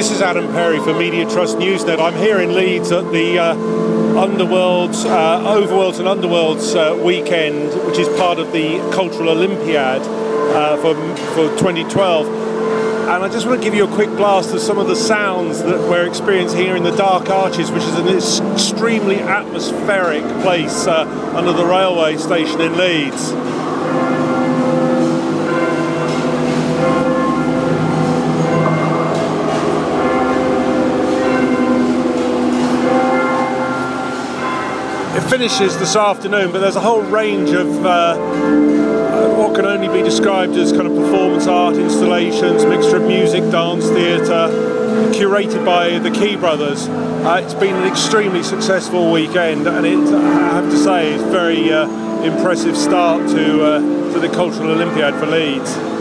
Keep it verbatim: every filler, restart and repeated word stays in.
This is Adam Perry for Media Trust Newsnet. I'm here in Leeds at the uh, Underworlds, uh, Overworlds and Underworlds uh, weekend, which is part of the Cultural Olympiad uh, for, for twenty twelve. And I just want to give you a quick blast of some of the sounds that we're experiencing here in the Dark Arches, which is an extremely atmospheric place uh, under the railway station in Leeds. It finishes this afternoon, but there's a whole range of uh, what can only be described as kind of performance art installations, mixture of music, dance, theatre, curated by the Key Brothers. Uh, it's been an extremely successful weekend, and it, I have to say, it's a very uh, impressive start to, uh, to the Cultural Olympiad for Leeds.